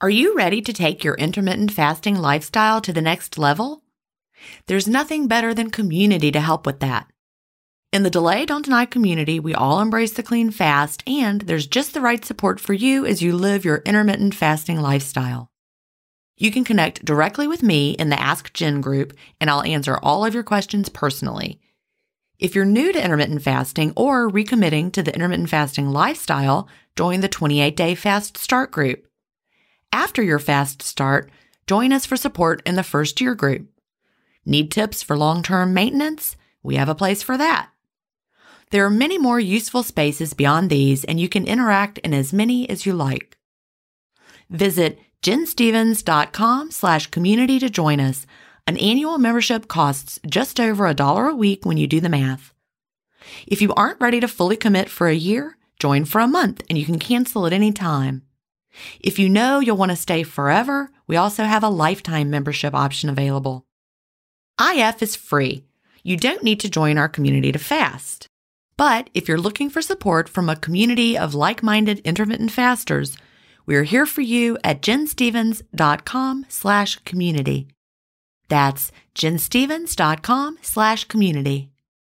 Are you ready to take your intermittent fasting lifestyle to the next level? There's nothing better than community to help with that. In the Delay Don't Deny community, we all embrace the clean fast, and there's just the right support for you as you live your intermittent fasting lifestyle. You can connect directly with me in the Ask Jen group, and I'll answer all of your questions personally. If you're new to intermittent fasting or recommitting to the intermittent fasting lifestyle, join the 28-day Fast Start group. After your fast start, join us for support in the first year group. Need tips for long-term maintenance? We have a place for that. There are many more useful spaces beyond these, and you can interact in as many as you like. Visit jenstevens.com/community to join us. An annual membership costs just over $1 a week when you do the math. If you aren't ready to fully commit for a year, join for a month and you can cancel at any time. If you know you'll want to stay forever, we also have a lifetime membership option available. IF is free. You don't need to join our community to fast. But if you're looking for support from a community of like-minded intermittent fasters, we're here for you at jenstevens.com/community. That's jenstevens.com/community.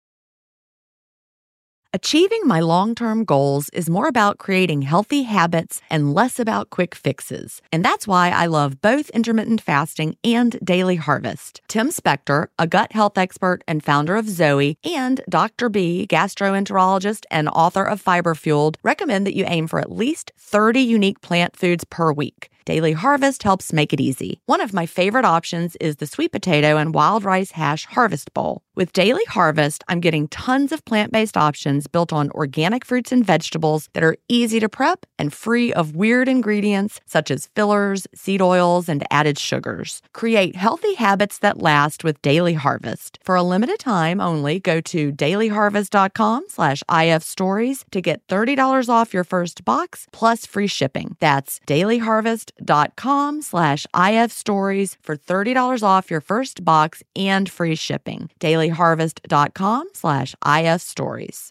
Achieving my long-term goals is more about creating healthy habits and less about quick fixes. And that's why I love both intermittent fasting and Daily Harvest. Tim Spector, a gut health expert and founder of Zoe, and Dr. B, gastroenterologist and author of Fiber Fueled, recommend that you aim for at least 30 unique plant foods per week. Daily Harvest helps make it easy. One of my favorite options is the sweet potato and wild rice hash harvest bowl. With Daily Harvest, I'm getting tons of plant-based options built on organic fruits and vegetables that are easy to prep and free of weird ingredients such as fillers, seed oils, and added sugars. Create healthy habits that last with Daily Harvest. For a limited time only, go to dailyharvest.com/ifstories to get $30 off your first box plus free shipping. That's dailyharvest.com/ifstories for $30 off your first box and free shipping. dailyharvest.com/ifstories.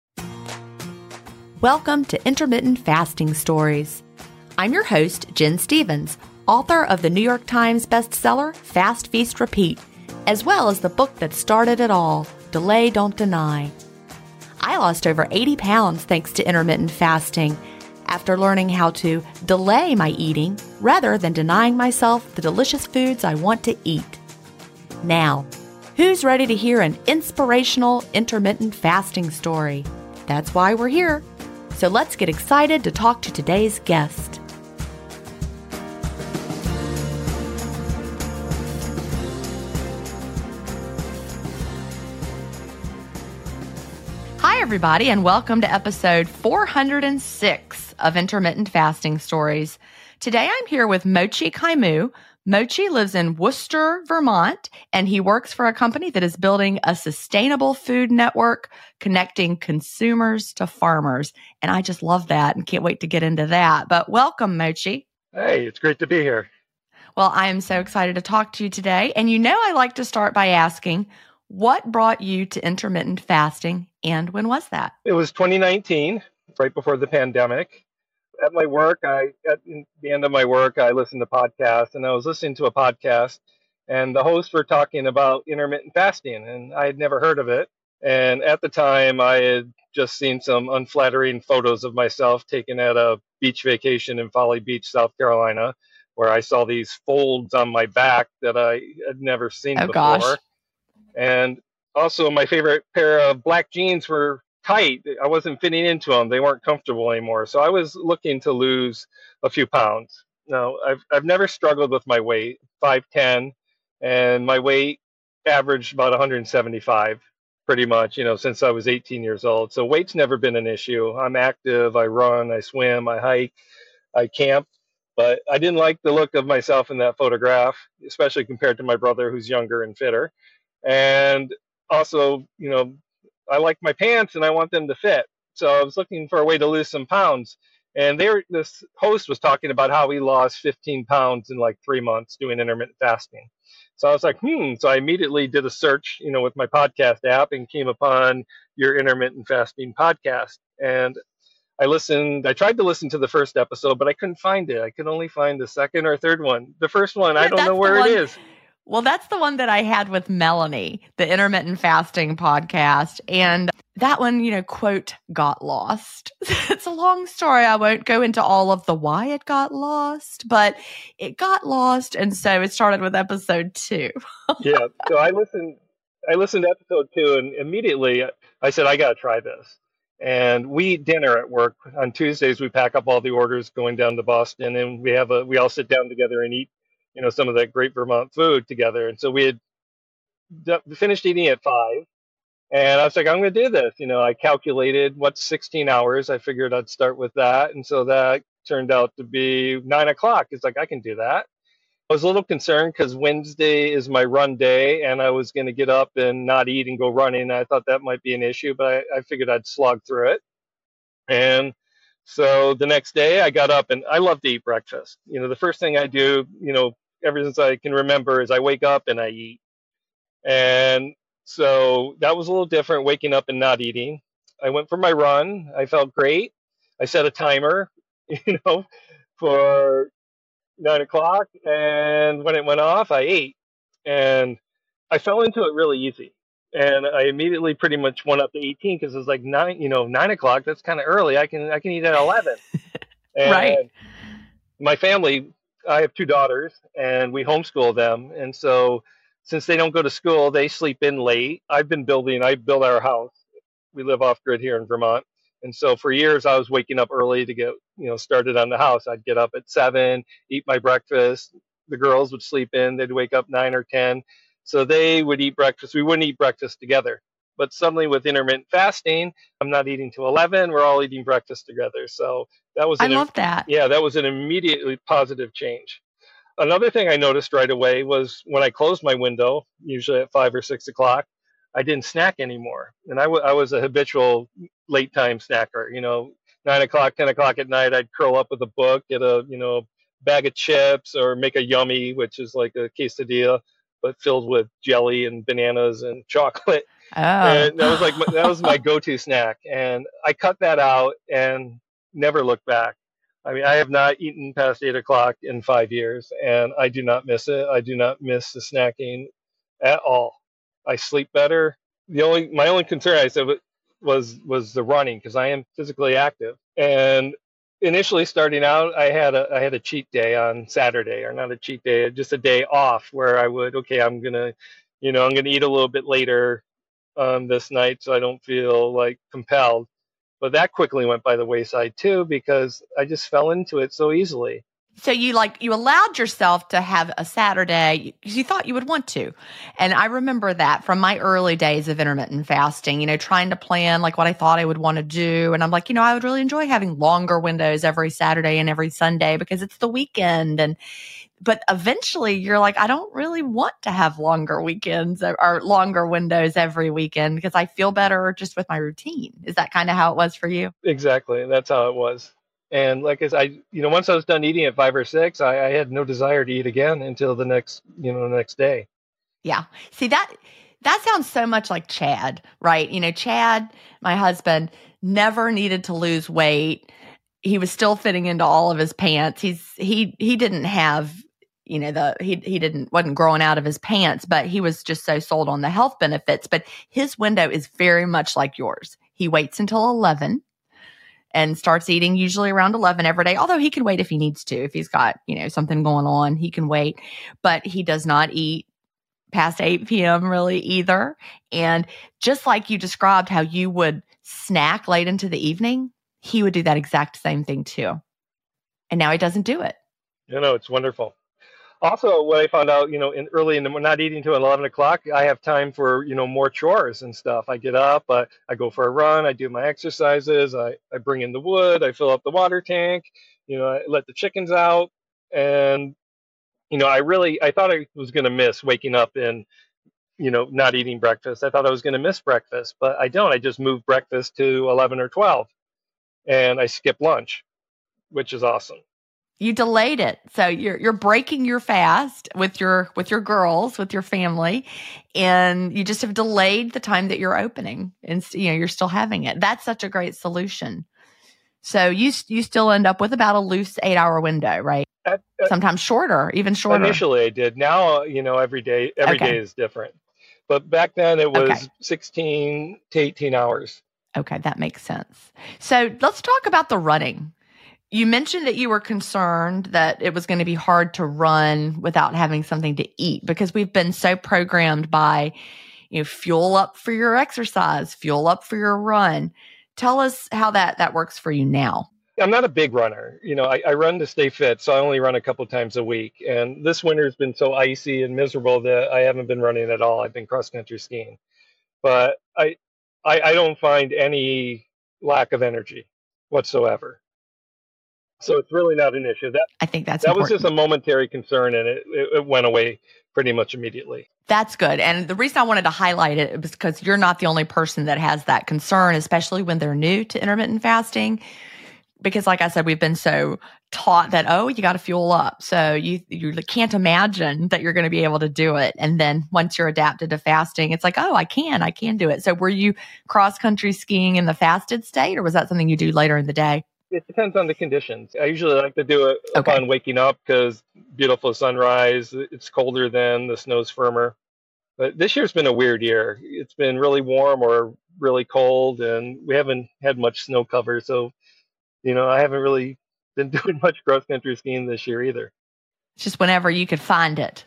Welcome to Intermittent Fasting Stories. I'm your host, Jen Stevens, author of the New York Times bestseller, Fast, Feast, Repeat, as well as the book that started it all, Delay Don't Deny. I lost over 80 pounds thanks to intermittent fasting after learning how to delay my eating rather than denying myself the delicious foods I want to eat. Now, who's ready to hear an inspirational intermittent fasting story? That's why we're here. So let's get excited to talk to today's guest. Hi, everybody, and welcome to episode 406 of Intermittent Fasting Stories. Today, I'm here with Mochi Kaimu. Mochi lives in Worcester, Vermont, and he works for a company that is building a sustainable food network connecting consumers to farmers. And I just love that and can't wait to get into that. But welcome, Mochi. Hey, it's great to be here. Well, I am so excited to talk to you today. And you know I like to start by asking, what brought you to intermittent fasting and when was that? It was 2019, right before the pandemic. At my work, at the end of my work, I listened to podcasts, and I was listening to a podcast, and the hosts were talking about intermittent fasting, and I had never heard of it. And at the time, I had just seen some unflattering photos of myself taken at a beach vacation in Folly Beach, South Carolina, where I saw these folds on my back that I had never seen before. Gosh. And also, my favorite pair of black jeans were tight. I wasn't fitting into them. They weren't comfortable anymore. So I was looking to lose a few pounds. Now, I've never struggled with my weight, 5'10", and my weight averaged about 175 pretty much, since I was 18 years old. So weight's never been an issue. I'm active. I run, I swim, I hike, I camp. But I didn't like the look of myself in that photograph, especially compared to my brother who's younger and fitter. And also, I like my pants and I want them to fit. So I was looking for a way to lose some pounds. And this host was talking about how he lost 15 pounds in like 3 months doing intermittent fasting. So I was like, So I immediately did a search, with my podcast app and came upon your intermittent fasting podcast. And I tried to listen to the first episode, but I couldn't find it. I could only find the second or third one. The first one, I don't know That's the where it one. is. Well, that's the one that I had with Melanie, the intermittent fasting podcast. And that one, quote, got lost. It's a long story. I won't go into all of the why it got lost, but it got lost. And so it started with episode 2. Yeah. So I listened to episode 2, and immediately I said, I got to try this. And we eat dinner at work on Tuesdays. We pack up all the orders going down to Boston, and we all sit down together and eat, some of that great Vermont food together. And so we had finished eating at 5, and I was like, I'm going to do this. I calculated what's 16 hours. I figured I'd start with that, and so that turned out to be 9 o'clock. It's like I can do that. I was a little concerned because Wednesday is my run day, and I was going to get up and not eat and go running. I thought that might be an issue, but I figured I'd slog through it. And so the next day I got up, and I love to eat breakfast. The first thing I do, ever since I can remember, is I wake up and I eat. And so that was a little different, waking up and not eating. I went for my run. I felt great. I set a timer, for 9 o'clock, and when it went off, I ate, and I fell into it really easy. And I immediately pretty much went up to 18 because it was like 9 o'clock. That's kind of early. I can eat at 11. And Right. My family, I have 2 daughters, and we homeschool them. And so since they don't go to school, they sleep in late. I built our house. We live off grid here in Vermont. And so for years, I was waking up early to get, started on the house. I'd get up at 7, eat my breakfast. The girls would sleep in. They'd wake up 9 or 10. So they would eat breakfast. We wouldn't eat breakfast together. But suddenly with intermittent fasting, I'm not eating till 11. We're all eating breakfast together. So I love that. Yeah, that was an immediately positive change. Another thing I noticed right away was when I closed my window, usually at 5 or 6 o'clock, I didn't snack anymore. And I was a habitual late time snacker. 9 o'clock, 10 o'clock at night, I'd curl up with a book, get a bag of chips, or make a yummy, which is like a quesadilla, but filled with jelly and bananas and chocolate. Oh. And that was my go-to snack. And I cut that out and never looked back. I mean, I have not eaten past 8 o'clock in 5 years, and I do not miss it. I do not miss the snacking at all. I sleep better. My only concern, I said, was the running, because I am physically active. And initially starting out, I had a cheat day on Saturday, or not a cheat day, just a day off, where I would, I'm gonna eat a little bit later this night, so I don't feel like compelled. But that quickly went by the wayside too, because I just fell into it so easily. So you allowed yourself to have a Saturday because you thought you would want to. And I remember that from my early days of intermittent fasting, trying to plan like what I thought I would want to do. And I'm like, I would really enjoy having longer windows every Saturday and every Sunday because it's the weekend. But eventually you're like, I don't really want to have longer weekends or longer windows every weekend because I feel better just with my routine. Is that kind of how it was for you? Exactly. That's how it was. And like I said, once I was done eating at 5 or 6, I had no desire to eat again until the next day. Yeah. See, that sounds so much like Chad, right? Chad, my husband, never needed to lose weight. He was still fitting into all of his pants. He didn't have, wasn't growing out of his pants, but he was just so sold on the health benefits. But his window is very much like yours. He waits until 11 and starts eating usually around 11 every day. Although he can wait if he needs to. If he's got, something going on, he can wait. But he does not eat past 8 p.m. really either. And just like you described how you would snack late into the evening, he would do that exact same thing too. And now he doesn't do it. It's wonderful. Also, what I found out, early in the not eating till 11 o'clock, I have time for, more chores and stuff. I get up, I go for a run, I do my exercises, I bring in the wood, I fill up the water tank, I let the chickens out. And, I thought I was going to miss waking up and, not eating breakfast. I thought I was going to miss breakfast, but I don't. I just move breakfast to 11 or 12 and I skip lunch, which is awesome. You delayed it. So you're breaking your fast with your girls, with your family, and you just have delayed the time that you're opening, and you're still having it. That's such a great solution. So you still end up with about a loose 8-hour window, right? Sometimes shorter, even shorter. Initially, I did. Now, every day is different. But back then, it was 16 to 18 hours. Okay, that makes sense. So let's talk about the running. You mentioned that you were concerned that it was going to be hard to run without having something to eat because we've been so programmed by, fuel up for your exercise, fuel up for your run. Tell us how that works for you now. I'm not a big runner. I run to stay fit, so I only run a couple times a week. And this winter has been so icy and miserable that I haven't been running at all. I've been cross-country skiing. But I don't find any lack of energy whatsoever. So it's really not an issue. I think that was just a momentary concern, and it went away pretty much immediately. That's good. And the reason I wanted to highlight it was because you're not the only person that has that concern, especially when they're new to intermittent fasting. Because like I said, we've been so taught that, you got to fuel up. So you can't imagine that you're going to be able to do it. And then once you're adapted to fasting, it's like, I can do it. So were you cross-country skiing in the fasted state, or was that something you do later in the day? It depends on the conditions. I usually like to do it upon waking up because beautiful sunrise, it's colder then, the snow's firmer. But this year's been a weird year. It's been really warm or really cold, and we haven't had much snow cover. So, I haven't really been doing much cross-country skiing this year either. It's just whenever you could find it.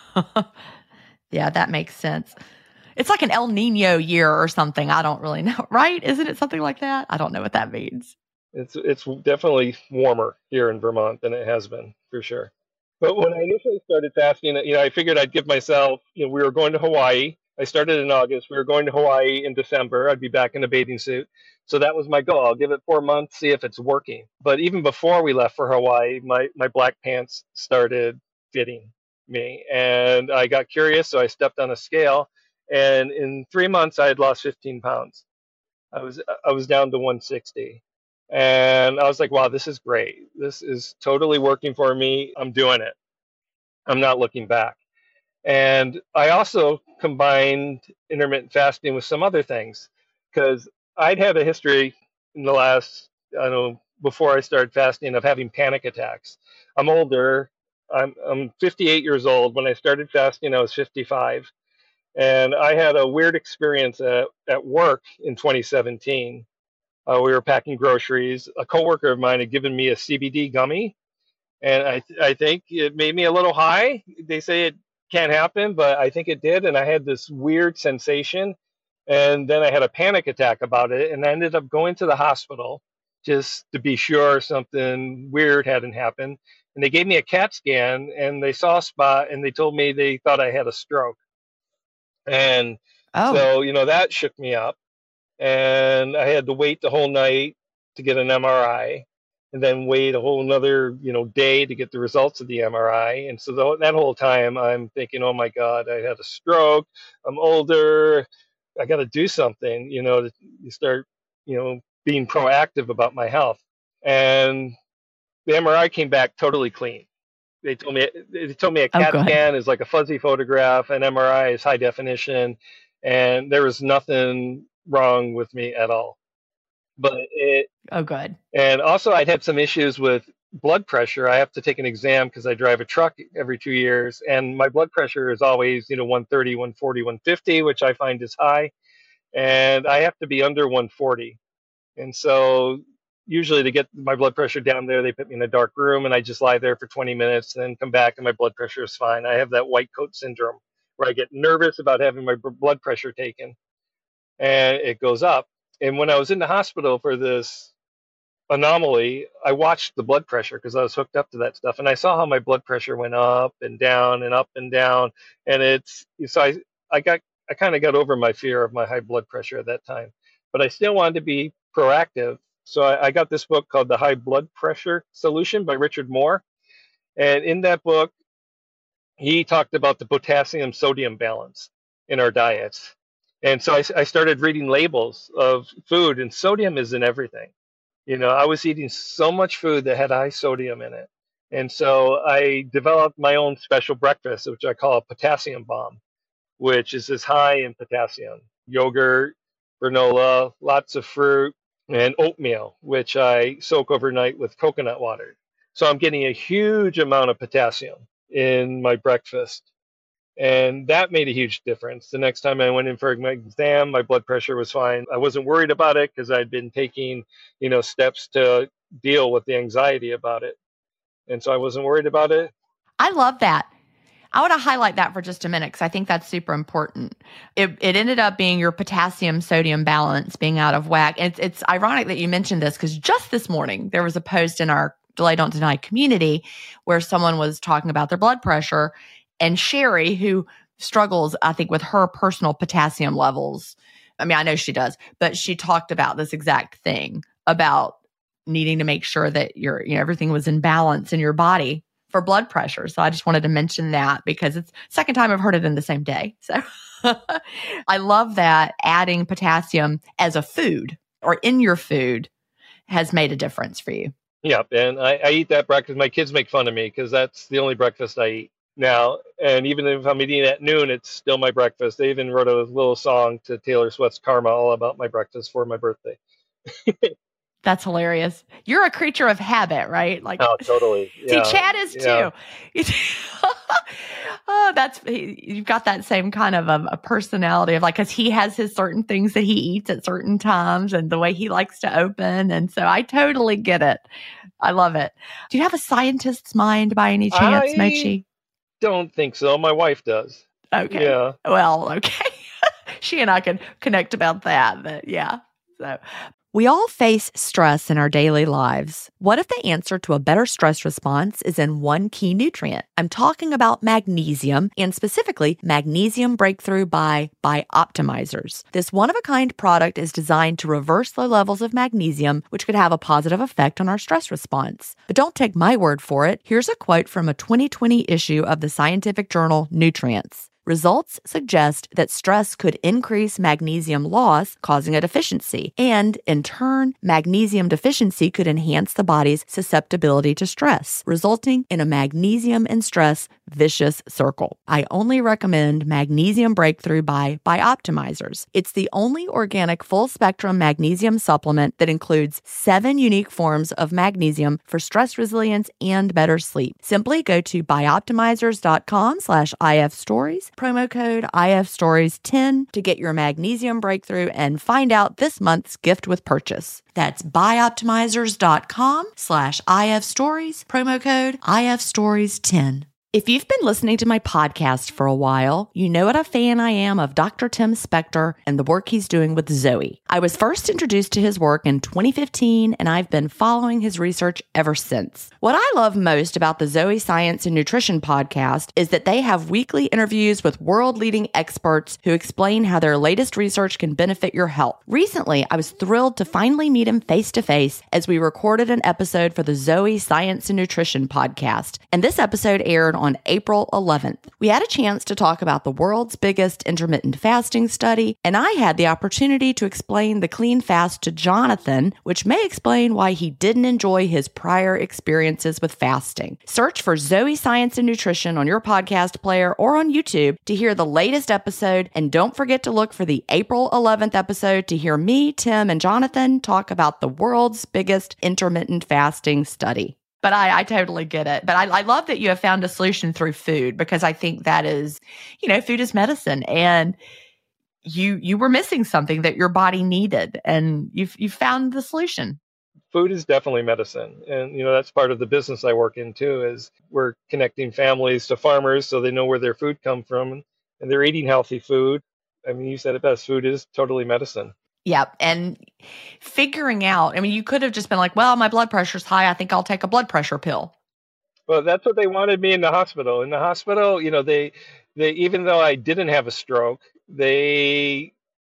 Yeah, that makes sense. It's like an El Nino year or something. I don't really know, right? Isn't it something like that? I don't know what that means. It's definitely warmer here in Vermont than it has been, for sure. But when I initially started fasting, I figured I'd give myself, we were going to Hawaii. I started in August. We were going to Hawaii in December. I'd be back in a bathing suit. So that was my goal. I'll give it 4 months, see if it's working. But even before we left for Hawaii, my black pants started fitting me. And I got curious, so I stepped on a scale. And in 3 months, I had lost 15 pounds. I was down to 160. And I was like, wow, this is great. This is totally working for me. I'm doing it. I'm not looking back. And I also combined intermittent fasting with some other things because I'd had a history in the last, before I started fasting, of having panic attacks. I'm older. I'm 58 years old. When I started fasting, I was 55. And I had a weird experience at work in 2017. We were packing groceries. A coworker of mine had given me a CBD gummy, and I think it made me a little high. They say it can't happen, but I think it did, and I had this weird sensation, and then I had a panic attack about it, and I ended up going to the hospital just to be sure something weird hadn't happened. And they gave me a CAT scan, and they saw a spot, and they told me they thought I had a stroke. And so, that shook me up. And I had to wait the whole night to get an MRI, and then wait a whole another day to get the results of the MRI. And so that whole time I'm thinking, oh my God, I had a stroke. I'm older. I got to do something, to start, being proactive about my health. And the MRI came back totally clean. They told me a CAT scan is like a fuzzy photograph, an MRI is high definition, and there was nothing wrong with me at all. But good. And also I'd had some issues with blood pressure. I have to take an exam because I drive a truck every 2 years, and my blood pressure is always 130, 140, 150, which I find is high, and I have to be under 140. And so usually to get my blood pressure down there, they put me in a dark room, and I just lie there for 20 minutes, then come back and my blood pressure is fine. I have that white coat syndrome where I get nervous about having my blood pressure taken, and it goes up. And when I was in the hospital for this anomaly, I watched the blood pressure because I was hooked up to that stuff, and I saw how my blood pressure went up and down and up and down. And I kind of got over my fear of my high blood pressure at that time, but I still wanted to be proactive. So I got this book called The High Blood Pressure Solution by Richard Moore. And in that book, he talked about the potassium sodium balance in our diets. And so I started reading labels of food, and sodium is in everything. I was eating so much food that had high sodium in it. And so I developed my own special breakfast, which I call a potassium bomb, which is as high in potassium. Yogurt, granola, lots of fruit, and oatmeal, which I soak overnight with coconut water. So I'm getting a huge amount of potassium in my breakfast. And that made a huge difference. The next time I went in for my exam, my blood pressure was fine. I wasn't worried about it because I'd been taking, steps to deal with the anxiety about it. And so I wasn't worried about it. I love that. I want to highlight that for just a minute because I think that's super important. It ended up being your potassium sodium balance being out of whack. It's ironic that you mentioned this because just this morning there was a post in our Delay Don't Deny community where someone was talking about their blood pressure, and Sherry, who struggles, I think, with her personal potassium levels. I mean, I know she does, but she talked about this exact thing about needing to make sure that everything was in balance in your body for blood pressure. So I just wanted to mention that because it's the second time I've heard it in the same day. So I love that adding potassium as a food or in your food has made a difference for you. Yeah, and I eat that breakfast. My kids make fun of me because that's the only breakfast I eat now. And even if I'm eating at noon, it's still my breakfast. They even wrote a little song to Taylor Swift's Karma all about my breakfast for my birthday. That's hilarious. You're a creature of habit, right? Like, oh, totally. Yeah. See, Chad is too. You've got that same kind of a personality of because he has his certain things that he eats at certain times and the way he likes to open. And so I totally get it. I love it. Do you have a scientist's mind by any chance, Mochi? Don't think so. My wife does. Okay. Yeah. Well, okay. She and I can connect about that, but yeah. So we all face stress in our daily lives. What if the answer to a better stress response is in one key nutrient? I'm talking about magnesium, and specifically Magnesium Breakthrough by Bioptimizers. This one-of-a-kind product is designed to reverse low levels of magnesium, which could have a positive effect on our stress response. But don't take my word for it. Here's a quote from a 2020 issue of the scientific journal Nutrients. Results suggest that stress could increase magnesium loss, causing a deficiency. And in turn, magnesium deficiency could enhance the body's susceptibility to stress, resulting in a magnesium and stress vicious circle. I only recommend Magnesium Breakthrough by Bioptimizers. It's the only organic full-spectrum magnesium supplement that includes 7 unique forms of magnesium for stress resilience and better sleep. Simply go to bioptimizers.com/ifstories, promo code IFStories10 to get your Magnesium Breakthrough and find out this month's gift with purchase. That's bioptimizers.com/IFstories, promo code IFStories10. If you've been listening to my podcast for a while, you know what a fan I am of Dr. Tim Spector and the work he's doing with Zoe. I was first introduced to his work in 2015, and I've been following his research ever since. What I love most about the Zoe Science and Nutrition podcast is that they have weekly interviews with world-leading experts who explain how their latest research can benefit your health. Recently, I was thrilled to finally meet him face-to-face as we recorded an episode for the Zoe Science and Nutrition podcast, and this episode aired on April 11th. We had a chance to talk about the world's biggest intermittent fasting study, and I had the opportunity to explain the clean fast to Jonathan, which may explain why he didn't enjoy his prior experiences with fasting. Search for Zoe Science and Nutrition on your podcast player or on YouTube to hear the latest episode, and don't forget to look for the April 11th episode to hear me, Tim, and Jonathan talk about the world's biggest intermittent fasting study. But I totally get it. But I love that you have found a solution through food, because I think that is, food is medicine, and you were missing something that your body needed, and you found the solution. Food is definitely medicine. And, that's part of the business I work in too, is we're connecting families to farmers so they know where their food comes from and they're eating healthy food. I mean, you said it best, food is totally medicine. Yeah. And figuring out, you could have just been like, well, my blood pressure's high. I think I'll take a blood pressure pill. Well, that's what they wanted me in the hospital. In the hospital, they even though I didn't have a stroke, they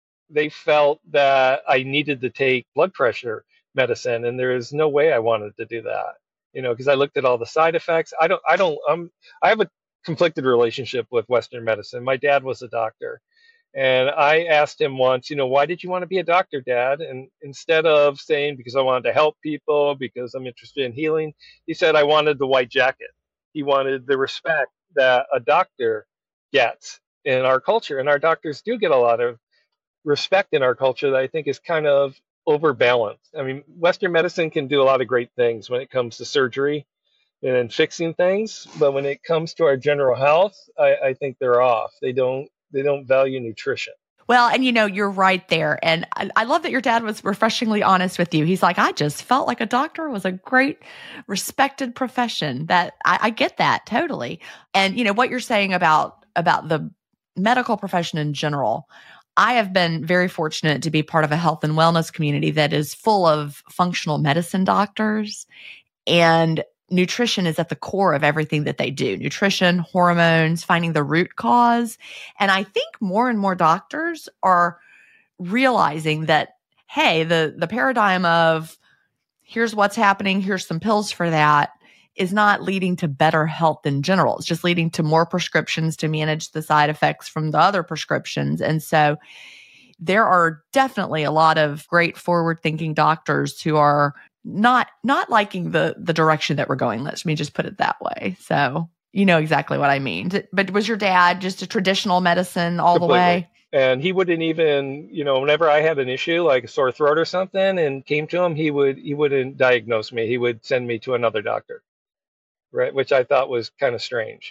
felt that I needed to take blood pressure medicine. And there is no way I wanted to do that, because I looked at all the side effects. I have a conflicted relationship with Western medicine. My dad was a doctor. And I asked him once, why did you want to be a doctor, Dad? And instead of saying, because I wanted to help people, because I'm interested in healing, he said, I wanted the white jacket. He wanted the respect that a doctor gets in our culture. And our doctors do get a lot of respect in our culture that I think is kind of overbalanced. I mean, Western medicine can do a lot of great things when it comes to surgery and fixing things, but when it comes to our general health, I think they're off. They don't value nutrition. Well, and you're right there. And I love that your dad was refreshingly honest with you. He's like, I just felt like a doctor was a great, respected profession. That I get that totally. And what you're saying about the medical profession in general, I have been very fortunate to be part of a health and wellness community that is full of functional medicine doctors, and nutrition is at the core of everything that they do. Nutrition, hormones, finding the root cause. And I think more and more doctors are realizing that, hey, the paradigm of here's what's happening, here's some pills for that, is not leading to better health in general. It's just leading to more prescriptions to manage the side effects from the other prescriptions. And so there are definitely a lot of great forward-thinking doctors who are not liking the direction that we're going. Let me just put it that way. So you know exactly what I mean. But was your dad just a traditional medicine all Completely. the way? And he wouldn't even, whenever I had an issue like a sore throat or something and came to him, he wouldn't diagnose me. He would send me to another doctor, right? Which I thought was kind of strange.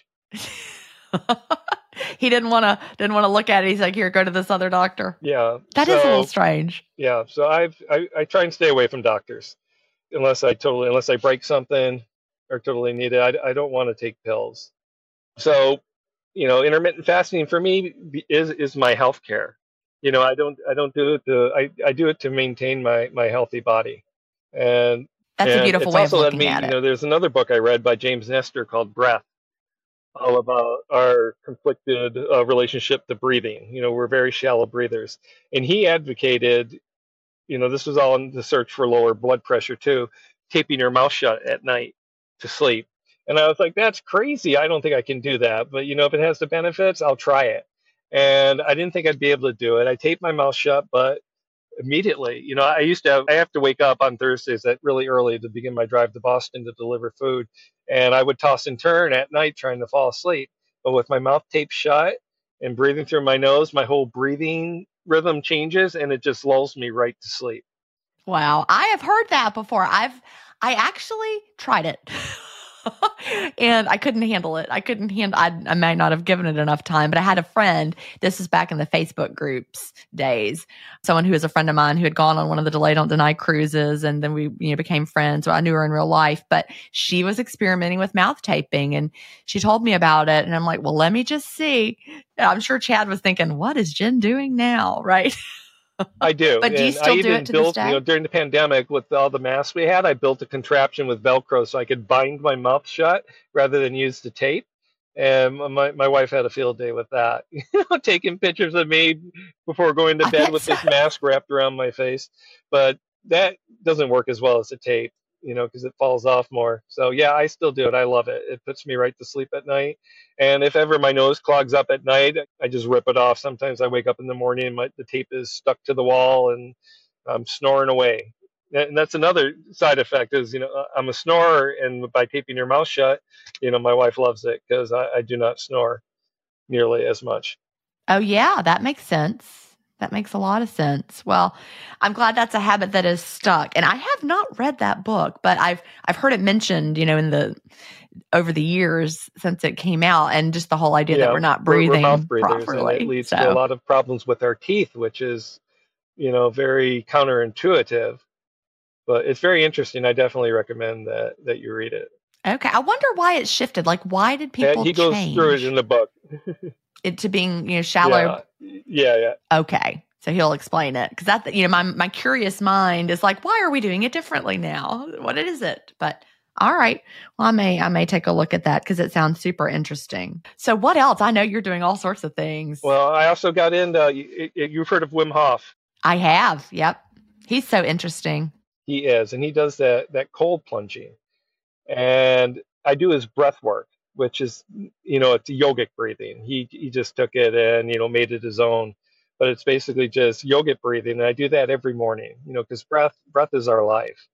He didn't want to look at it. He's like, here, go to this other doctor. Yeah. That is a little strange. Yeah. So I try and stay away from doctors unless I break something or totally need it. I don't want to take pills. So, intermittent fasting for me is my health care. I don't do it I do it to maintain my healthy body. And that's a beautiful way of looking at it. There's another book I read by James Nestor called Breath, all about our conflicted relationship to breathing. We're very shallow breathers. And he advocated, this was all in the search for lower blood pressure too, taping your mouth shut at night to sleep. And I was like, that's crazy. I don't think I can do that. But, if it has the benefits, I'll try it. And I didn't think I'd be able to do it. I taped my mouth shut, but immediately, I have to wake up on Thursdays at really early to begin my drive to Boston to deliver food. And I would toss and turn at night trying to fall asleep. But with my mouth taped shut and breathing through my nose, my whole breathing rhythm changes and it just lulls me right to sleep. Wow. I have heard that before. I actually tried it. And I couldn't handle it. I might not have given it enough time, but I had a friend, this is back in the Facebook groups days, someone who is a friend of mine who had gone on one of the Delay Don't Deny cruises, and then we became friends. So I knew her in real life, but she was experimenting with mouth taping and she told me about it. And I'm like, well, let me just see. And I'm sure Chad was thinking, what is Jen doing now? Right. I do. But do you still do it to this day? During the pandemic with all the masks we had, I built a contraption with Velcro so I could bind my mouth shut rather than use the tape. And my wife had a field day with that, taking pictures of me before going to bed with this mask wrapped around my face. But that doesn't work as well as the tape, because it falls off more. So yeah, I still do it. I love it. It puts me right to sleep at night. And if ever my nose clogs up at night, I just rip it off. Sometimes I wake up in the morning and the tape is stuck to the wall and I'm snoring away. And that's another side effect is, I'm a snorer, and by taping your mouth shut, my wife loves it because I do not snore nearly as much. Oh yeah, that makes sense. That makes a lot of sense. Well, I'm glad that's a habit that is stuck. And I have not read that book, but I've heard it mentioned, over the years since it came out, and just the whole idea that we're not breathing we're mouth breathers, properly. And it leads to a lot of problems with our teeth, which is, very counterintuitive. But it's very interesting. I definitely recommend that you read it. Okay. I wonder why it shifted. Like, why did people change? He goes through it in the book. It to being, shallow. Yeah. Okay. So he'll explain it. Because that, my curious mind is like, why are we doing it differently now? What is it? But all right. Well, I may take a look at that because it sounds super interesting. So what else? I know you're doing all sorts of things. Well, I also got into, you've heard of Wim Hof. I have. Yep. He's so interesting. He is. And he does that cold plunging. And I do his breath work, which is, it's yogic breathing. He just took it and, made it his own. But it's basically just yogic breathing. And I do that every morning, because breath is our life,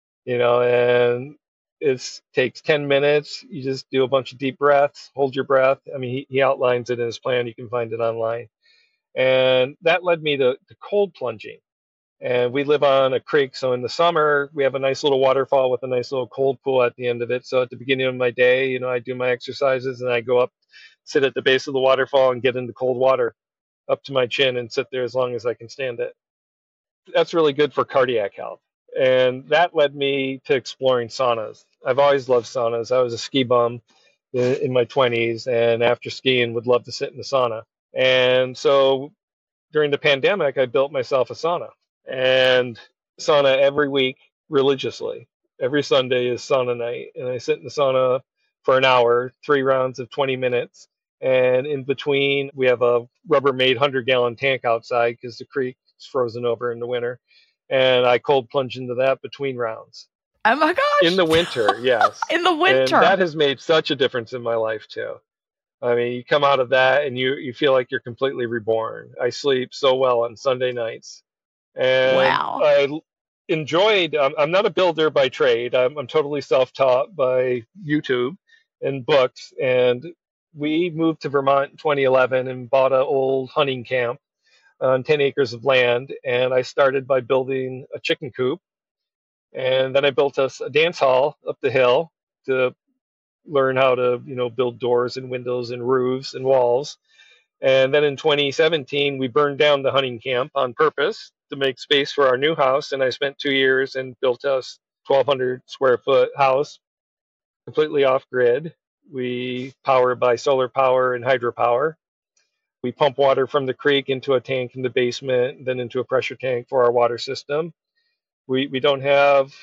and it takes 10 minutes. You just do a bunch of deep breaths, hold your breath. I mean, he outlines it in his plan. You can find it online. And that led me to cold plunging. And we live on a creek, so in the summer we have a nice little waterfall with a nice little cold pool at the end of it. So at the beginning of my day, I do my exercises and I go up, sit at the base of the waterfall and get into cold water up to my chin and sit there as long as I can stand it. That's really good for cardiac health. And that led me to exploring saunas. I've always loved saunas. I was a ski bum in my 20s, and after skiing, would love to sit in the sauna. And so during the pandemic, I built myself a sauna and sauna every week religiously. Every Sunday is sauna night, and I sit in the sauna for an hour, 3 rounds of 20 minutes. And in between, we have a Rubbermaid 100-gallon tank outside because the creek is frozen over in the winter. And I cold plunge into that between rounds. Oh my gosh. In the winter, yes. In the winter. And that has made such a difference in my life too. I mean, you come out of that and you feel like you're completely reborn. I sleep so well on Sunday nights. And wow. I enjoyed, I'm not a builder by trade. I'm totally self-taught by YouTube and books. And we moved to Vermont in 2011 and bought an old hunting camp on 10 acres of land. And I started by building a chicken coop. And then I built us a dance hall up the hill to learn how to, build doors and windows and roofs and walls. And then in 2017, we burned down the hunting camp on purpose to make space for our new house. And I spent 2 years and built us 1,200 square foot house, completely off grid. We power by solar power and hydropower. We pump water from the creek into a tank in the basement, then into a pressure tank for our water system. We don't have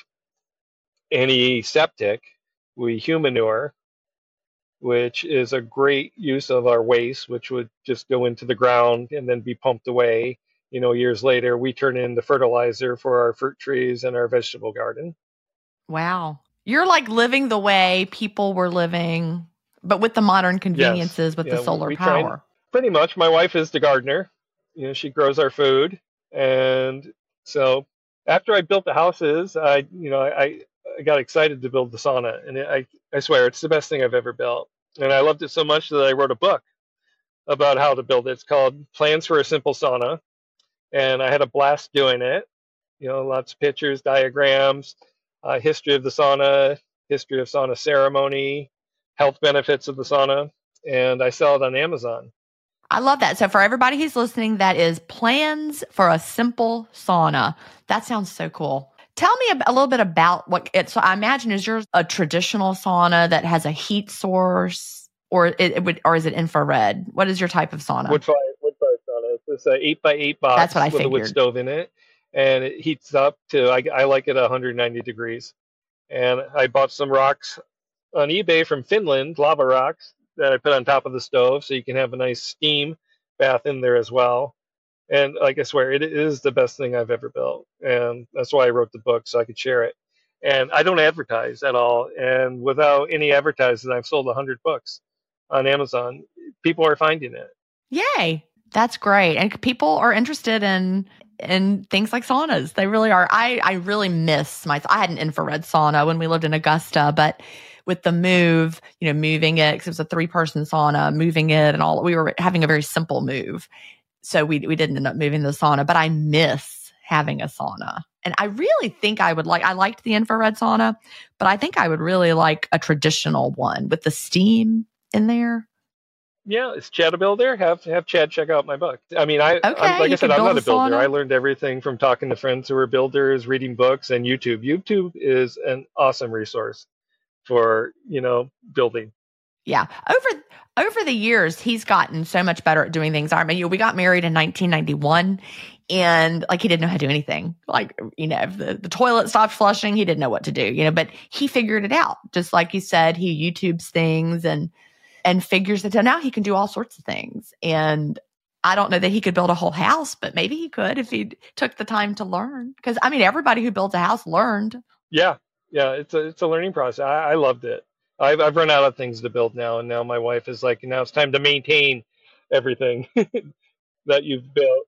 any septic. We humanure, which is a great use of our waste, which would just go into the ground and then be pumped away. Years later, we turn it into fertilizer for our fruit trees and our vegetable garden. Wow. You're like living the way people were living, but with the modern conveniences, with the solar power. Pretty much. My wife is the gardener. She grows our food. And so after I built the houses, I got excited to build the sauna. And I swear, it's the best thing I've ever built. And I loved it so much that I wrote a book about how to build it. It's called Plans for a Simple Sauna. And I had a blast doing it. Lots of pictures, diagrams, history of the sauna, history of sauna ceremony, health benefits of the sauna. And I sell it on Amazon. I love that. So for everybody who's listening, that is Plans for a Simple Sauna. That sounds so cool. Tell me a little bit about what it. So I imagine, is yours a traditional sauna that has a heat source, or is it infrared? What is your type of sauna? Wood-fired sauna. It's an 8x8 box. That's what I with figured. A wood stove in it, and it heats up to I like it 190 degrees. And I bought some rocks on eBay from Finland, lava rocks, that I put on top of the stove, so you can have a nice steam bath in there as well. And like I swear, it is the best thing I've ever built. And that's why I wrote the book, so I could share it. And I don't advertise at all. And without any advertising, I've sold 100 books on Amazon. People are finding it. Yay. That's great. And people are interested in things like saunas. They really are. I really miss I had an infrared sauna when we lived in Augusta, but with the move, moving it, because it was a 3-person sauna, moving it and all, we were having a very simple move. So we didn't end up moving the sauna, but I miss having a sauna. And I really think I liked the infrared sauna, but I think I would really like a traditional one with the steam in there. Yeah, is Chad a builder? Have Chad check out my book. I mean, like I said, I'm not a builder. I learned everything from talking to friends who are builders, reading books, and YouTube. YouTube is an awesome resource for, building. Yeah. Over the years, he's gotten so much better at doing things. I mean, we got married in 1991, and he didn't know how to do anything. If the toilet stopped flushing, he didn't know what to do, but he figured it out. Just like you said, he YouTubes things and figures it out. Now he can do all sorts of things. And I don't know that he could build a whole house, but maybe he could if he took the time to learn. Because everybody who builds a house learned. Yeah. It's a learning process. I loved it. I've run out of things to build now, and now my wife is like, now it's time to maintain everything that you've built.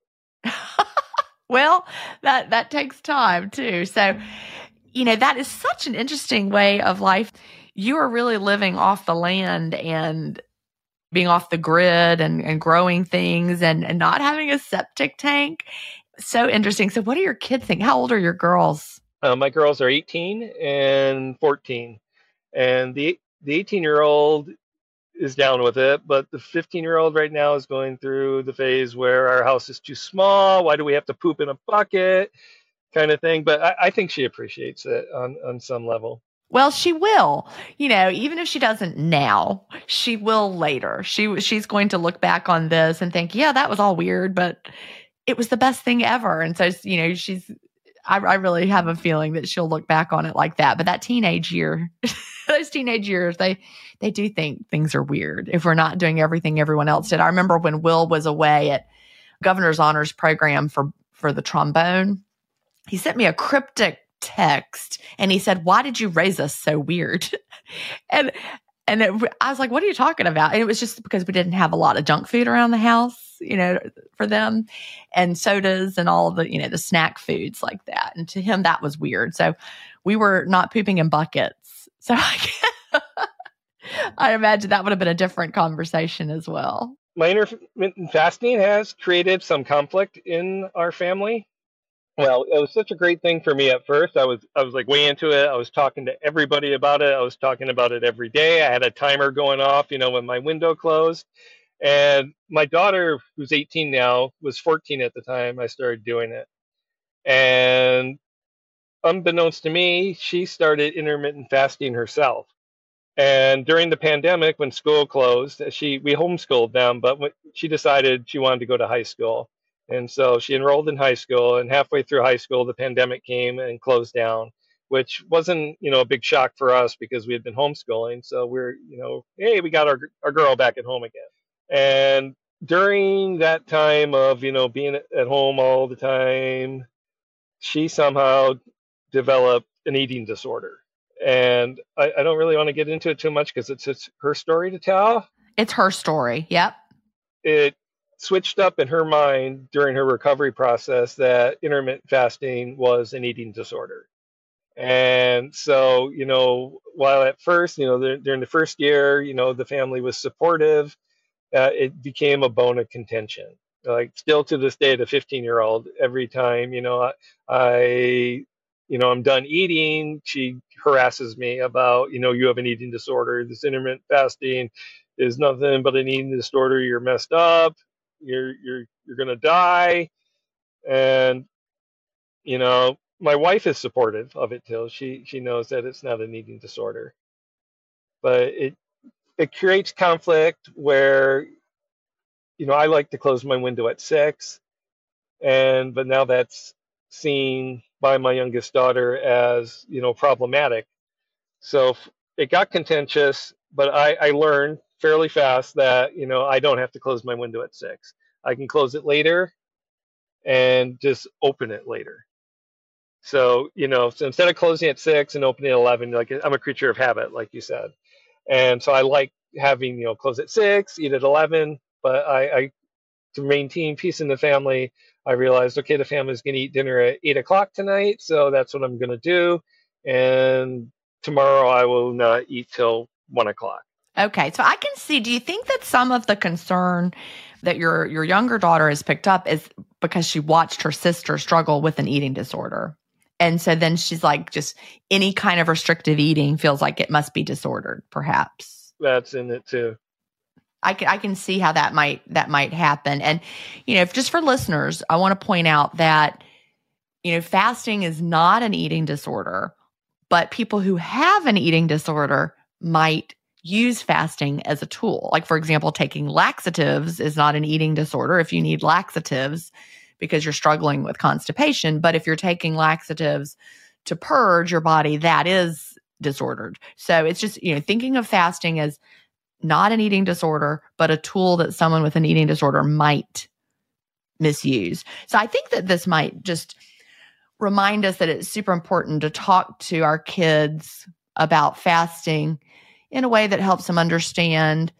Well, that takes time too. So, that is such an interesting way of life. You are really living off the land and being off the grid and growing things and not having a septic tank. So interesting. So what do your kids think? How old are your girls? My girls are 18 and 14, and the 18-year-old is down with it, but the 15-year-old right now is going through the phase where our house is too small. Why do we have to poop in a bucket? Kind of thing. But I think she appreciates it on some level. Well, she will, even if she doesn't now, she will later. She's going to look back on this and think, yeah, that was all weird, but it was the best thing ever. And so, I really have a feeling that she'll look back on it like that. But that teenage year, those teenage years, they do think things are weird if we're not doing everything everyone else did. I remember when Will was away at Governor's Honors Program for the trombone, he sent me a cryptic text and he said, "Why did you raise us so weird?" I was like, "What are you talking about?" And it was just because we didn't have a lot of junk food around the house, for them, and sodas and all the, the snack foods like that. And to him, that was weird. So we were not pooping in buckets. So I imagine that would have been a different conversation as well. My intermittent fasting has created some conflict in our family. Well, it was such a great thing for me at first. I was like way into it. I was talking to everybody about it. I was talking about it every day. I had a timer going off, when my window closed. And my daughter, who's 18 now, was 14 at the time I started doing it. And unbeknownst to me, she started intermittent fasting herself. And during the pandemic, when school closed, we homeschooled them, but she decided she wanted to go to high school. And so she enrolled in high school, and halfway through high school, the pandemic came and closed down, which wasn't, a big shock for us because we had been homeschooling. So we're, hey, we got our girl back at home again. And during that time of, being at home all the time, she somehow developed an eating disorder. And I don't really want to get into it too much because it's her story to tell. It's her story. Yep. It switched up in her mind during her recovery process that intermittent fasting was an eating disorder. And so, while at first, during the first year, the family was supportive, it became a bone of contention. Like still to this day, the 15-year-old, every time, I'm done eating, she harasses me about, you have an eating disorder. This intermittent fasting is nothing but an eating disorder. You're messed up. You're gonna die. And my wife is supportive of it too. She knows that it's not an eating disorder, but it creates conflict where I like to close my window at 6, but now that's seen by my youngest daughter as problematic. So it got contentious, but I learned fairly fast that I don't have to close my window at 6. I can close it later and just open it later. So so instead of closing at 6 and opening at 11, like I'm a creature of habit, like you said, and so I like having close at 6, eat at 11. But I to maintain peace in the family, I realized, okay, the family's going to eat dinner at 8 o'clock tonight, so that's what I'm going to do. And tomorrow I will not eat till 1 o'clock. Okay, so I can see. Do you think that some of the concern that your younger daughter has picked up is because she watched her sister struggle with an eating disorder? And so then she's like, just any kind of restrictive eating feels like it must be disordered, perhaps. That's in it too. I can see how that might happen. And, just for listeners, I want to point out that, fasting is not an eating disorder, but people who have an eating disorder might use fasting as a tool. Like, for example, taking laxatives is not an eating disorder if you need laxatives because you're struggling with constipation. But if you're taking laxatives to purge your body, that is disordered. So it's just, thinking of fasting as not an eating disorder, but a tool that someone with an eating disorder might misuse. So I think that this might just remind us that it's super important to talk to our kids about fasting in a way that helps them understand,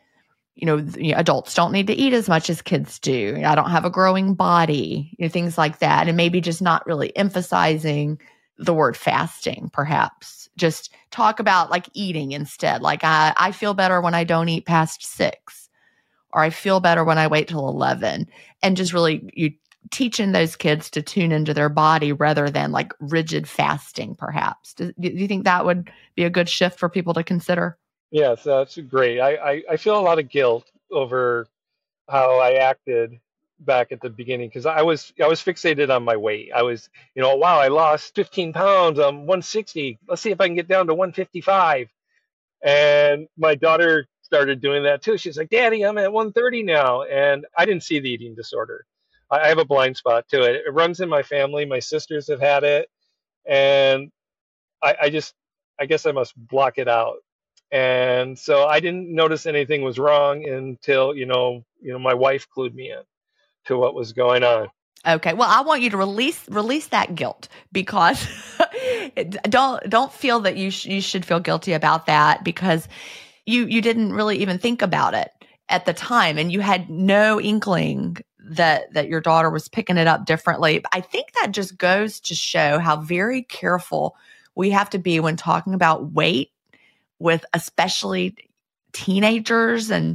adults don't need to eat as much as kids do. I don't have a growing body, things like that. And maybe just not really emphasizing the word fasting, perhaps. Just talk about like eating instead. Like I feel better when I don't eat past 6, or I feel better when I wait till 11. And just really you teaching those kids to tune into their body rather than like rigid fasting, perhaps. Do you think that would be a good shift for people to consider? Yes, that's great. I feel a lot of guilt over how I acted back at the beginning because I was fixated on my weight. I was, wow, I lost 15 pounds. I'm 160. Let's see if I can get down to 155. And my daughter started doing that too. She's like, Daddy, I'm at 130 now. And I didn't see the eating disorder. I have a blind spot to it. It runs in my family. My sisters have had it. And I just, I guess I must block it out. And so I didn't notice anything was wrong until, my wife clued me in to what was going on. Okay. Well, I want you to release that guilt because don't feel that you should feel guilty about that because you didn't really even think about it at the time and you had no inkling that your daughter was picking it up differently. I think that just goes to show how very careful we have to be when talking about weight with especially teenagers and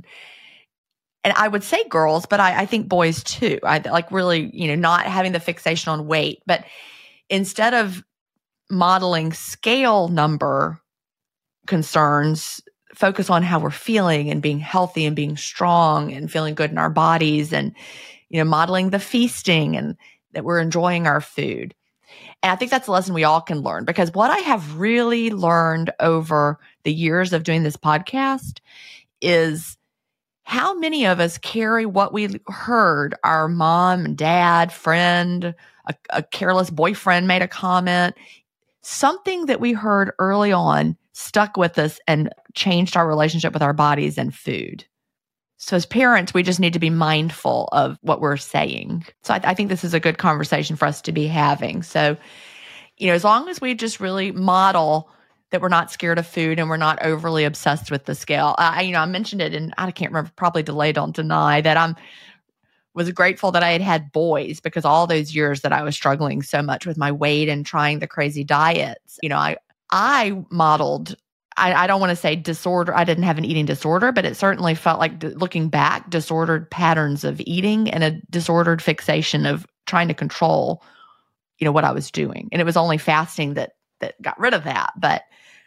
I would say girls, but I think boys too. I like really, not having the fixation on weight, but instead of modeling scale number concerns, focus on how we're feeling and being healthy and being strong and feeling good in our bodies and, modeling the feasting and that we're enjoying our food. And I think that's a lesson we all can learn because what I have really learned over the years of doing this podcast is how many of us carry what we heard our mom, dad, friend, a careless boyfriend made a comment, something that we heard early on stuck with us and changed our relationship with our bodies and food. So as parents, we just need to be mindful of what we're saying. So I think this is a good conversation for us to be having. So, as long as we just really model that we're not scared of food and we're not overly obsessed with the scale. I mentioned it and I can't remember, probably Delay Don't Deny, that I was grateful that I had boys because all those years that I was struggling so much with my weight and trying the crazy diets, I modeled, I don't want to say disorder. I didn't have an eating disorder, but it certainly felt like looking back, disordered patterns of eating and a disordered fixation of trying to control, what I was doing. And it was only fasting that got rid of that. But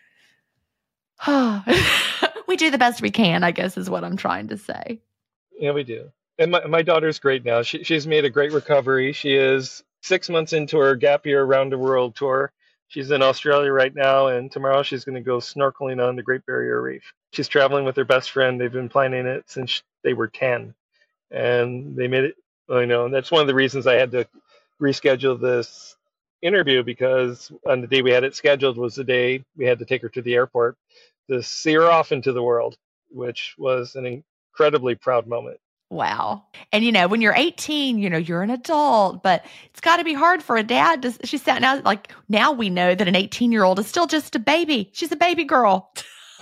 we do the best we can, I guess, is what I'm trying to say. Yeah, we do. And my daughter's great now. She's made a great recovery. She is 6 months into her gap year around the world tour. She's in Australia right now, and tomorrow she's going to go snorkeling on the Great Barrier Reef. She's traveling with her best friend. They've been planning it since they were 10. And they made it, and that's one of the reasons I had to reschedule this interview because on the day we had it scheduled was the day we had to take her to the airport to see her off into the world, which was an incredibly proud moment. Wow. And when you're 18, you're an adult, but it's got to be hard for a dad to, she sat now, like now we know that an 18-year-old is still just a baby. She's a baby girl.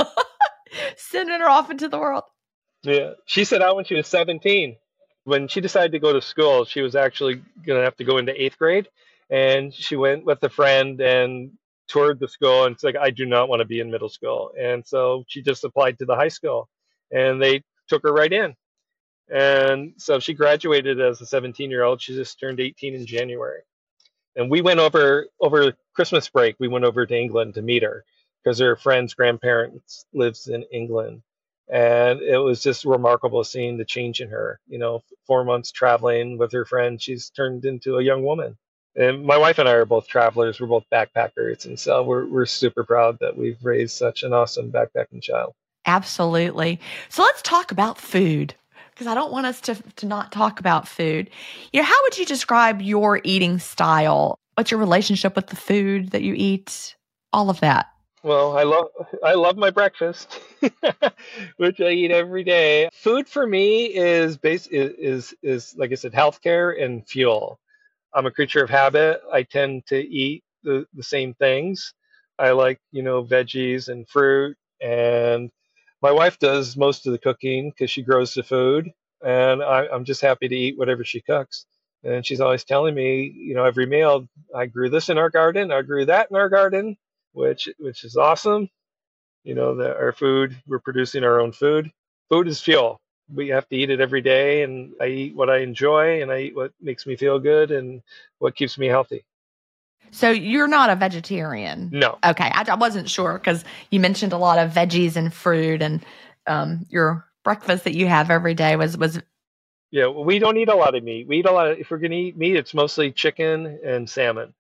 Sending her off into the world. Yeah. She set out when she was 17. When she decided to go to school, she was actually going to have to go into 8th grade. And she went with a friend and toured the school and it's like, I do not want to be in middle school. And so she just applied to the high school and they took her right in. And so she graduated as a 17-year-old. She just turned 18 in January. And we went over Christmas break. We went over to England to meet her because her friend's grandparents lives in England. And it was just remarkable seeing the change in her. 4 months traveling with her friend, she's turned into a young woman. And my wife and I are both travelers. We're both backpackers. And so we're super proud that we've raised such an awesome backpacking child. Absolutely. So let's talk about food because I don't want us to not talk about food. How would you describe your eating style? What's your relationship with the food that you eat? All of that. Well, I love my breakfast, which I eat every day. Food for me is like I said, healthcare and fuel. I'm a creature of habit. I tend to eat the same things. I like, veggies and fruit. And my wife does most of the cooking because she grows the food. And I'm just happy to eat whatever she cooks. And she's always telling me, every meal, I grew this in our garden. I grew that in our garden, which is awesome. That our food, we're producing our own food. Food is fuel. we have to eat it every day, and I eat what I enjoy, and I eat what makes me feel good and what keeps me healthy. So you're not a vegetarian? No. Okay. I wasn't sure because you mentioned a lot of veggies and fruit, and your breakfast that you have every day was. Yeah, well, we don't eat a lot of meat. We eat a lot of, if we're going to eat meat, it's mostly chicken and salmon.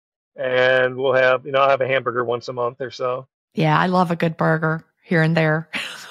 And we'll have, I'll have a hamburger once a month or so. Yeah, I love a good burger here and there.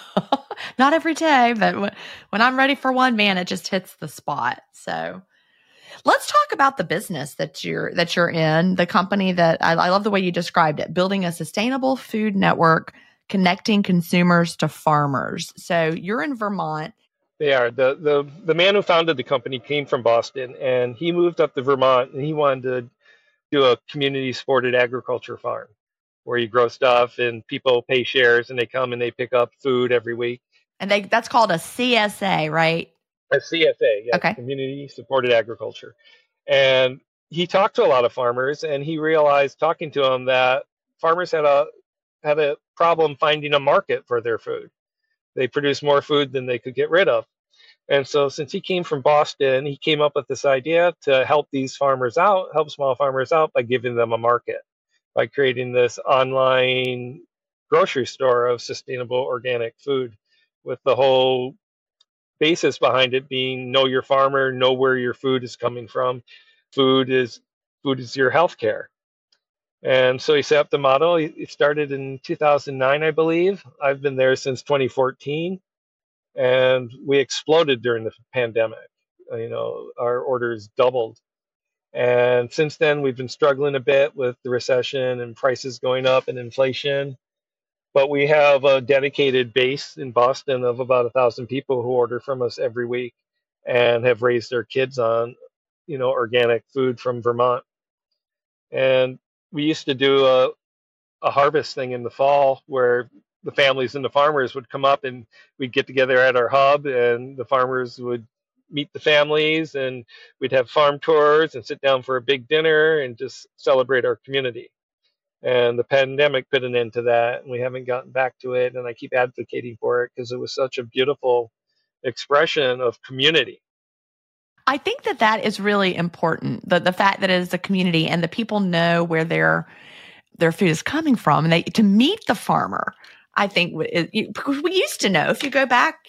Not every day, but when I'm ready for one, man, it just hits the spot. So let's talk about the business that you're in, the company that I love the way you described it, building a sustainable food network, connecting consumers to farmers. So you're in Vermont. They are. The man who founded the company came from Boston, and he moved up to Vermont, and he wanted to do a community supported agriculture farm where you grow stuff and people pay shares and they come and they pick up food every week. And that's called a CSA, right? A CSA, yes, okay. Community Supported Agriculture. And he talked to a lot of farmers, and he realized, talking to them, that farmers had a problem finding a market for their food. They produced more food than they could get rid of. And so since he came from Boston, he came up with this idea to help these farmers out, help small farmers out by giving them a market, by creating this online grocery store of sustainable organic food, with the whole basis behind it being know your farmer, know where your food is coming from. Food is your healthcare. And so he set up the model. It started in 2009, I believe. I've been there since 2014. And we exploded during the pandemic. Our orders doubled. And since then, we've been struggling a bit with the recession and prices going up and inflation. But we have a dedicated base in Boston of about 1,000 people who order from us every week and have raised their kids on, organic food from Vermont. And we used to do a harvest thing in the fall where the families and the farmers would come up, and we'd get together at our hub, and the farmers would meet the families, and we'd have farm tours and sit down for a big dinner and just celebrate our community. And the pandemic put an end to that, and we haven't gotten back to it. And I keep advocating for it because it was such a beautiful expression of community. I think that is really important. The fact that it is a community and the people know where their food is coming from, and to meet the farmer. I think because we used to know, if you go back,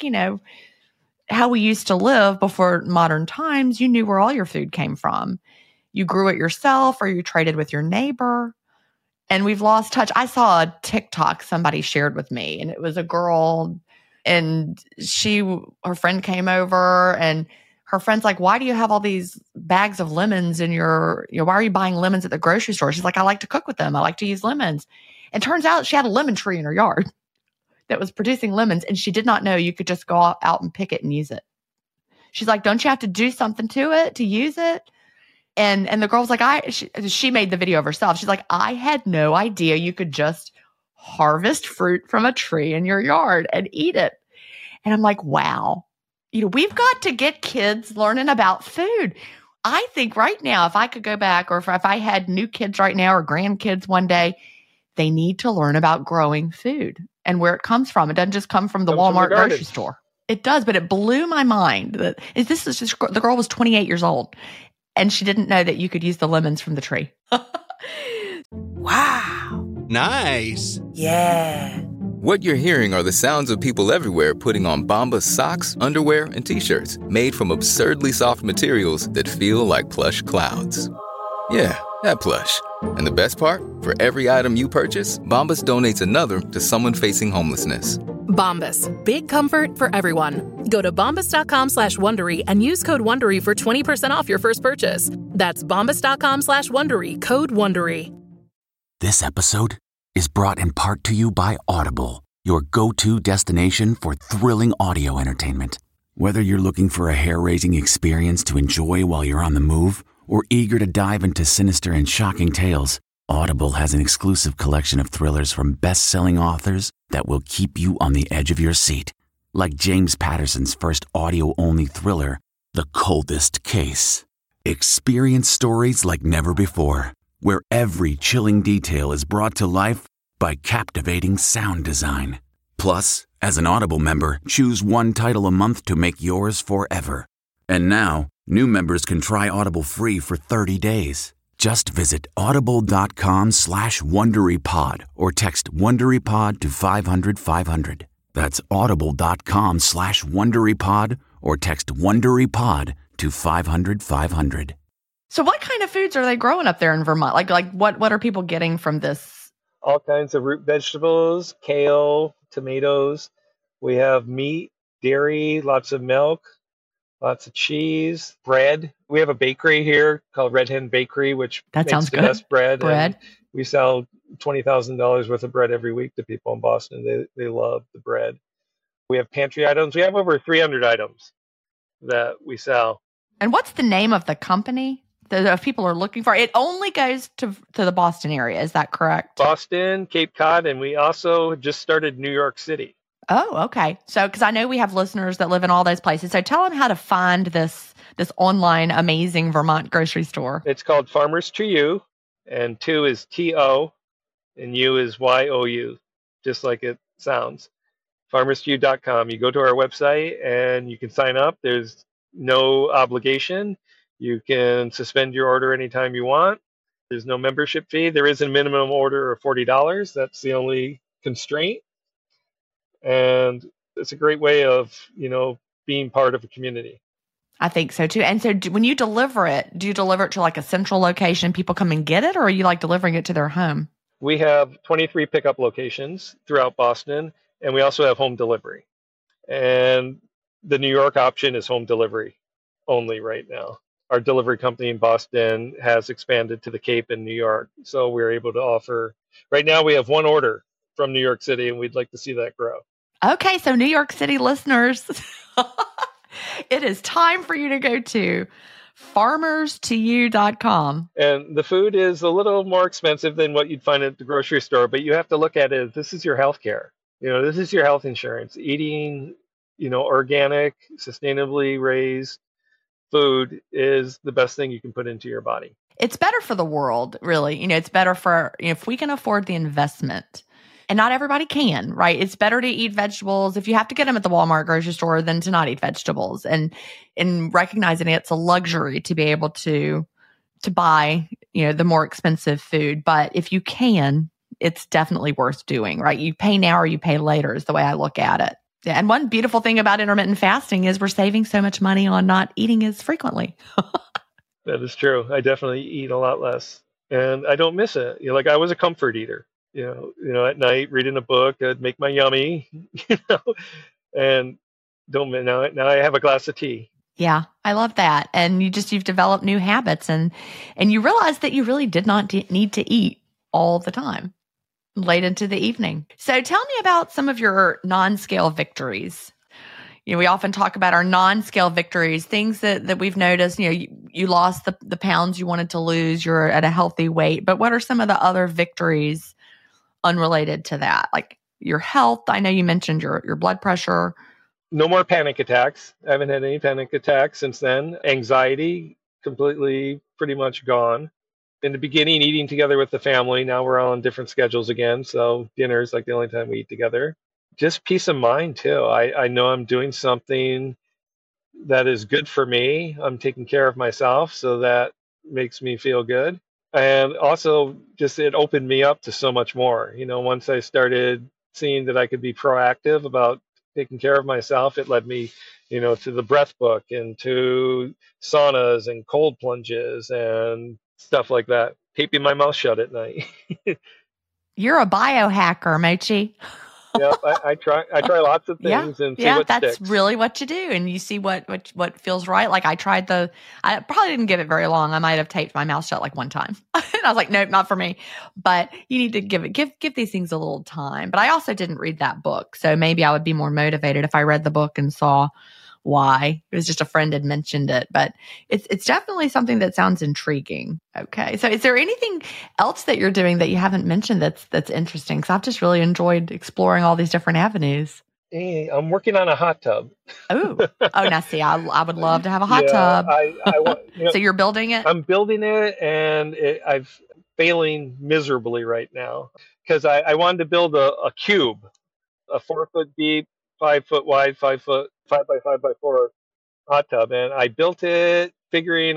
how we used to live before modern times, you knew where all your food came from. You grew it yourself, or you traded with your neighbor. And we've lost touch. I saw a TikTok somebody shared with me, and it was a girl, and her friend came over, and her friend's like, "Why do you have all these bags of lemons in why are you buying lemons at the grocery store?" She's like, "I like to cook with them. I like to use lemons." And turns out she had a lemon tree in her yard that was producing lemons, and she did not know you could just go out and pick it and use it. She's like, "Don't you have to do something to it to use it?" And the girl was like, she made the video of herself. She's like, "I had no idea you could just harvest fruit from a tree in your yard and eat it." And I'm like, wow, we've got to get kids learning about food. I think right now, if I could go back, or if I had new kids right now or grandkids one day, they need to learn about growing food and where it comes from. It doesn't just come from the Walmart grocery store. It does, but it blew my mind. The girl was 28 years old, and she didn't know that you could use the lemons from the tree. Wow. Nice. Yeah. What you're hearing are the sounds of people everywhere putting on Bombas socks, underwear, and T-shirts made from absurdly soft materials that feel like plush clouds. Yeah, that plush. And the best part? For every item you purchase, Bombas donates another to someone facing homelessness. Bombas. Big comfort for everyone. Go to bombas.com/Wondery and use code Wondery for 20% off your first purchase. That's bombas.com/Wondery. Code Wondery. This episode is brought in part to you by Audible, your go-to destination for thrilling audio entertainment. Whether you're looking for a hair-raising experience to enjoy while you're on the move, or eager to dive into sinister and shocking tales, Audible has an exclusive collection of thrillers from best-selling authors that will keep you on the edge of your seat. Like James Patterson's first audio-only thriller, The Coldest Case. Experience stories like never before, where every chilling detail is brought to life by captivating sound design. Plus, as an Audible member, choose one title a month to make yours forever. And now, new members can try Audible free for 30 days. Just visit audible.com/WonderyPod or text WonderyPod to 500-500. That's audible.com/WonderyPod or text WonderyPod to 500-500. So what kind of foods are they growing up there in Vermont? Like what are people getting from this? All kinds of root vegetables, kale, tomatoes. We have meat, dairy, lots of milk, lots of cheese, bread. We have a bakery here called Red Hen Bakery, which makes sounds the good. best bread. Bread. And we sell $20,000 worth of bread every week to people in Boston. They love the bread. We have pantry items. We have over 300 items that we sell. And what's the name of the company that if people are looking for? It only goes to the Boston area. Is that correct? Boston, Cape Cod, and we also just started New York City. Oh, okay. So, because I know we have listeners that live in all those places. So tell them how to find this online amazing Vermont grocery store. It's called Farmers to You, and to is T-O, and U is Y-O-U, just like it sounds. FarmersToYou.com. You go to our website and you can sign up. There's no obligation. You can suspend your order anytime you want. There's no membership fee. There is a minimum order of $40. That's the only constraint. And it's a great way of, being part of a community. I think so too. And so when you deliver it, do you deliver it to like a central location? People come and get it, or are you like delivering it to their home? We have 23 pickup locations throughout Boston, and we also have home delivery. And the New York option is home delivery only right now. Our delivery company in Boston has expanded to the Cape and New York. So we're able to offer, right now we have one order from New York City, and we'd like to see that grow. Okay, so New York City listeners, it is time for you to go to farmerstoyou.com. And the food is a little more expensive than what you'd find at the grocery store, but you have to look at it as this is your health care. This is your health insurance. Eating, organic, sustainably raised food is the best thing you can put into your body. It's better for the world, really. It's better for, if we can afford the investment. And not everybody can, right? It's better to eat vegetables. If you have to get them at the Walmart grocery store, than to not eat vegetables. And in recognizing it's a luxury to be able to buy, the more expensive food. But if you can, it's definitely worth doing, right? You pay now or you pay later is the way I look at it. Yeah, and one beautiful thing about intermittent fasting is we're saving so much money on not eating as frequently. That is true. I definitely eat a lot less, and I don't miss it. I was a comfort eater. At night reading a book, I'd make my yummy, and now I have a glass of tea. Yeah, I love that. And you've developed new habits, and you realize that you really did not need to eat all the time, late into the evening. So tell me about some of your non-scale victories. We often talk about our non-scale victories, things that we've noticed. You lost the pounds you wanted to lose. You're at a healthy weight. But what are some of the other victories unrelated to that? Like your health. I know you mentioned your blood pressure. No more panic attacks. I haven't had any panic attacks since then. Anxiety, completely pretty much gone. In the beginning, eating together with the family. Now we're all on different schedules again. So dinner is like the only time we eat together. Just peace of mind too. I know I'm doing something that is good for me. I'm taking care of myself. So that makes me feel good. And also just it opened me up to so much more. Once I started seeing that I could be proactive about taking care of myself, it led me, to the breath book and to saunas and cold plunges and stuff like that. Keeping my mouth shut at night. You're a biohacker, Mochi. Yep, I try lots of things and see what that's sticks. Really what you do, and you see what feels right. Like I probably didn't give it very long. I might have taped my mouth shut like one time, and I was like, nope, not for me. But you need to give these things a little time. But I also didn't read that book, so maybe I would be more motivated if I read the book and saw why. It was just a friend had mentioned it, but it's definitely something that sounds intriguing. Okay. So is there anything else that you're doing that you haven't mentioned that's interesting? Because I've just really enjoyed exploring all these different avenues. Hey, I'm working on a hot tub. Oh, now see, I would love to have a hot tub. So you're building it? I'm building it, and I'm failing miserably right now because I wanted to build a cube a 4 foot deep, 5 foot wide, 5 foot, 5 by 4 hot tub. And I built it figuring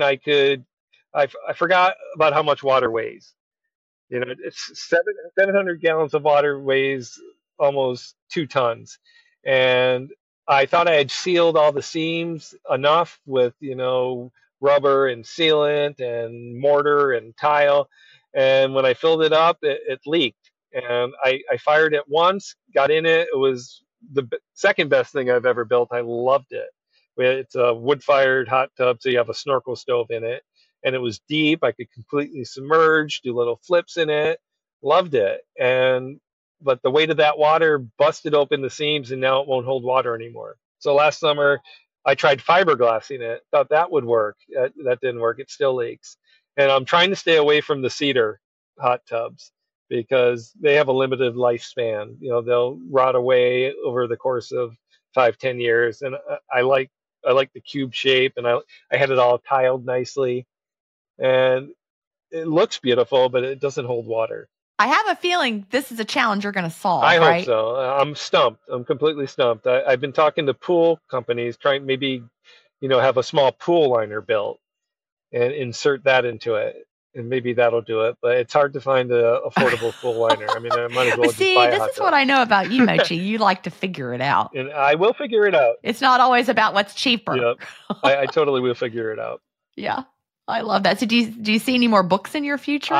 I forgot about how much water weighs. It's 700 gallons of water weighs almost 2 tons. And I thought I had sealed all the seams enough with, rubber and sealant and mortar and tile. And when I filled it up, it leaked. And I fired it once, got in it. It was the second best thing I've ever built. I loved it. It's a wood-fired hot tub, so you have a snorkel stove in it. And it was deep. I could completely submerge, do little flips in it. Loved it. But the weight of that water busted open the seams, and now it won't hold water anymore. So last summer, I tried fiberglassing it. Thought that would work. That didn't work. It still leaks. And I'm trying to stay away from the cedar hot tubs because they have a limited lifespan. They'll rot away over the course of 5-10 years. And I like the cube shape, and I had it all tiled nicely. And it looks beautiful, but it doesn't hold water. I have a feeling this is a challenge you're going to solve. I right? hope so. I'm stumped. I'm completely stumped. I've been talking to pool companies, trying maybe, have a small pool liner built and insert that into it. And maybe that'll do it. But it's hard to find an affordable pool liner. I mean, I might as well just buy a hot tub. This is what I know about you, Mochi. You like to figure it out. And I will figure it out. It's not always about what's cheaper. Yep. I totally will figure it out. Yeah. I love that. So do you see any more books in your future?